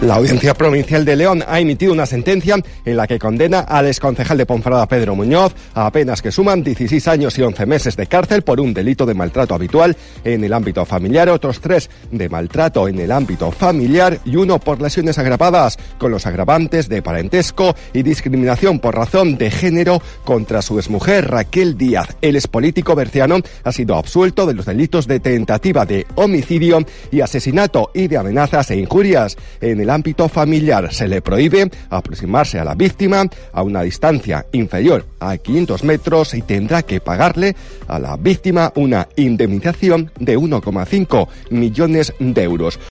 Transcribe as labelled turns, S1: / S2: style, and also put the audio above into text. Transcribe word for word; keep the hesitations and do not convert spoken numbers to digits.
S1: La Audiencia Provincial de León ha emitido una sentencia en la que condena al exconcejal de Ponferrada, Pedro Muñoz, a penas que suman dieciséis años y once meses de cárcel por un delito de maltrato habitual en el ámbito familiar, otros tres de maltrato en el ámbito familiar y uno por lesiones agravadas, con los agravantes de parentesco y discriminación por razón de género contra su exmujer Raquel Díaz. El expolítico berciano ha sido absuelto de los delitos de tentativa de homicidio y asesinato y de amenazas e injurias. En el ámbito familiar se le prohíbe aproximarse a la víctima a una distancia inferior a quinientos metros y tendrá que pagarle a la víctima una indemnización de uno coma cinco millones de euros.